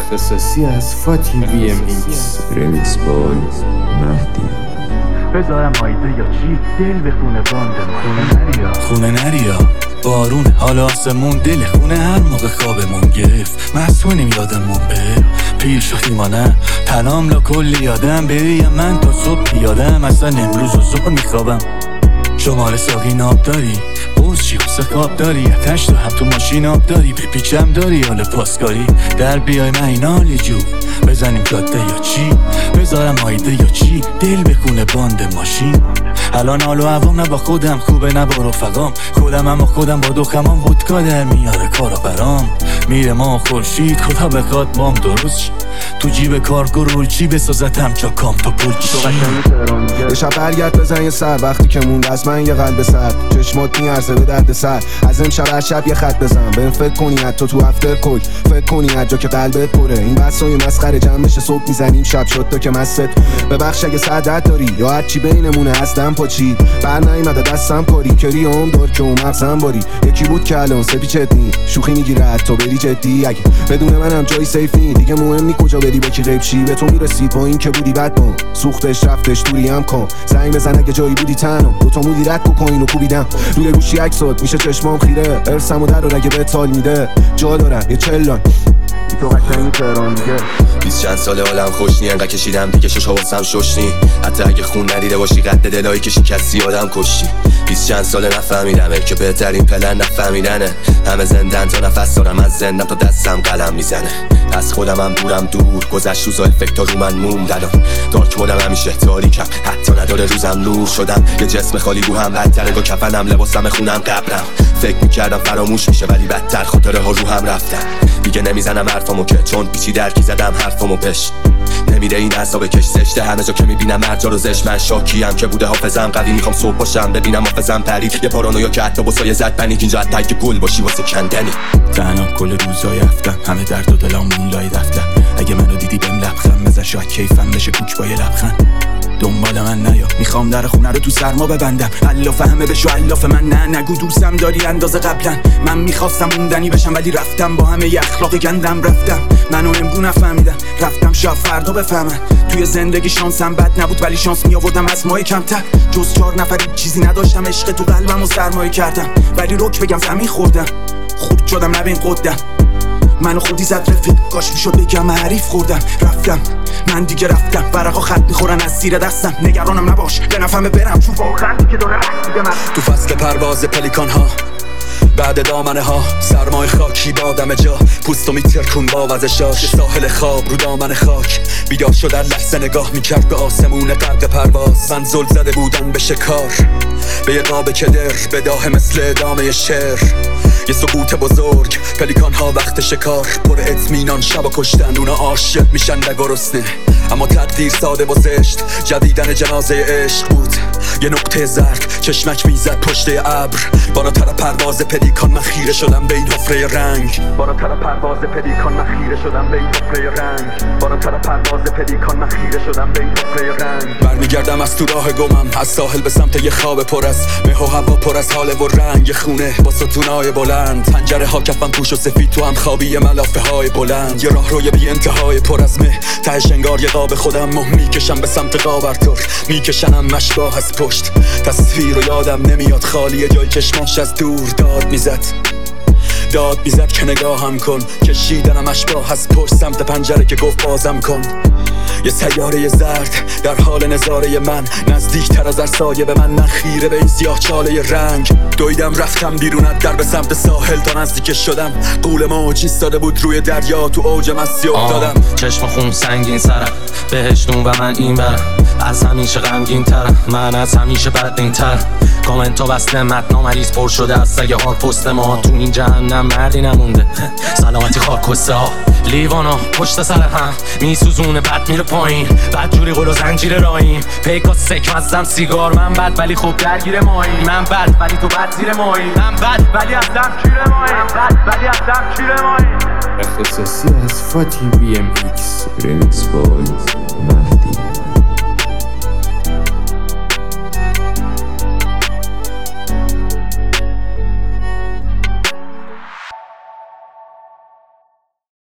اختصاصی از فاتی وی ام ایکس. رمیکس بای مهدی. بذارم آیده یا چی؟ دل به خونه باند خونه نریا بارون حالا آسمون دل خونه هر موقع خوابمون گرفت مسئولیم یادمون به پیر شدی ما نه تنام لا کلی یادم بریم من تا صبح یادم اصلا امروز و ظهر میخوابم شماره ساقی ناب داری بوز چی و سکاب داری اتش تو هم تو ماشین آب داری بپیچم داری حال پاسکاری در بیای من این حالی جو بزنیم جاده یا چی بذارم آیده یا چی دل بخونه باند ماشین الان حال و عوام نه با خودم خوبه نه با رفقام خودم اما خودم با دخمام خودکا در میاره کارا برام میره ما خورشید خدا بخواد بام درست شی تو جیب کارگرول چی بسازتم چا کام تو پول چی یه شب برگرد بزن یه سر وقتی که موند از من یه قلب سر چشمات میارزه به درد سر از امشب هر شب یه خط بزن بهم فکر کنی حتی تو افتر کل فکر کنی هر جا که قلبت پره این بسای مسخره جمع بشه صبح میزنیم شب شد تا که مست ببخش اگه سعادت داری یا هر چی بینمونه هستم پاچید بر نیومده دستم کاری کریوم دار که اون مغزم باری یکی بود که الان سپیچت نی شوخی میگیره حتی بری جدی اگه بدون منم جای سیف نی دیگه مهم نی کجا بری با کی غیب شی به تو میرسید با این که بودی بد با سوختش رفتش دوری هم کن زنگ بزن اگه جایی بودی تنها دوتا مودی رد کو پایینو کوبیدم روی گوشی عکسات میشه چشمام خیره ارسمو در رو اگه به تال میده جا دارم یه چلان تو قشنگی تهران دیگه 20 چند ساله حالم خوش نی انقدر کشیدم دیگه شش حواسم شش نی حتی اگه خون ندیده باشی قد دلایی که شکستی آدم کشتی 20 چند ساله نفهمیدمه که بهترین پلن نفهمیدنه همه زندن تا نفس دارم از زندم تا دستم قلم میزنه از خودم دورم دور گذشت روزا افکتا رو من موندن دارک مودم همیشه تاریکم حتی نداره روزم نور شدم یه جسم خالی روحم بدتره با کفنم لباسم خونم قبرم فکر میکردم فراموش میشه ولی بدتر خاطره ها روحم رفتن دیگه نمیزنم حرفامو که چون پیچی درکی زدم حرفامو پش نمیره این عصابه کش زشته همه جا که میبینم مرجا رو زشت من شاکیم که بوده حافظم قوی میخوام صبح باشم ببینم حافظم پرید یه پارانویا که حتی بسای زد پنیک اینجا حتی اگه گل باشی واسه کندنی تنها کل روزای هفتم همه درد و دلام مونلای دفتر اگه منو دیدی بهم لبخند بزن شاید کیفم بشه کوک با یه لبخند دنبال من نیا میخوام در خونه رو تو سرما ببندم الاف همه بشو الاف من نه نگو دوستم داری اندازه قبلا من میخواستم موندنی بشم ولی رفتم با همه ی اخلاق گندم رفتم منو امرو نفهمیدم رفتم شاید فردا بفهمن توی زندگی شانسم بد نبود ولی شانس میآوردم از ماه کمتر جز 4 نفری چیزی نداشتم عشق تو قلبم و سرمایه کردم ولی رک بگم زمین خوردم خورد شدم نبین قدم منو خودی زد رفیق کاش میشد بگم حریف خوردم رفتم من دیگه رفتم ورقا خط میخورن از زیر دستم نگرانم نباش به نفهمه برم چون واقعا دیگه داره دیگه من تو فصل پرواز پلیکان ها بعد دامنه ها سرمای خاکی بادم جا پوستو میترکون با وزشاش ساحل خواب رو دامن خاک بیدار شدن لحظه نگاه میکرد به آسمون غرق پرواز من زل زده بودن به شکار به یه قاب کدر بداه مثل ادامه شعر یه سقوط بزرگ پلیکان ها وقت شکار پر اطمینان شب کشتن اونا عاشق میشن نگرسنه اما تقدیر ساده و زشت جدیدن جنازه عشق بود یه نقطه زرد چشمک میزد پشت ابر بالاتر پرواز پلیکان من خیره شدم به این حفره رنگ بالاتر پرواز پلیکان من خیره شدم به این حفره رنگ بالاتر پرواز پلیکان من خیره شدم به این حفره رنگ برمیگردم از تو راه گمم از ساحل به سمت یه خواب پر از مه و هوا پر از حال و رنگ خونه با ستونای بلند پنجره ها کفن پوش و سفید تو هم خوابی ملافه های بلند یه راه روی بی انتهای پر از مه تهش انگار یه قاب خودم میکشم به سمت قابرتور میکشنم مشباه از پشت تصویر رو یادم نمیاد خالیه جای چشماش از دور داد میزد که نگاهم کن کشیدنم اشباه از پشت سمت پنجره که گفت بازم کن یه سیاره زرد در حال نظاره من نزدیک تر از سایه به من خیره به این سیاه چاله رنگ دویدم رفتم بیرون از در به سمت ساحل تا نزدیک شدم قول موج ایستاده بود روی دریا تو اوج مستی افتادم چشم خون سنگین سرم بهش نون و من این برم از همیشه غمگین ترم من از همیشه بدبین تر کامنت ها بسته متنا مریض پر شده از سگه هار پست ما تو این جهنم مردی نمونده سلامتی خاکسته ها لیوانا پشت سر هم میسوزونه بد میره پایین بد جوری قل و زنجیر رایم پیکا سک مزدم سیگار من بد ولی خوب درگیر مایی من بد ولی تو بد زیر مایی من بد ولی اصلا کیر مایی من بد ولی اصلا کیر مایی اختصاصی از فاتی وی ام ایکس. رمیکس بای مهدی.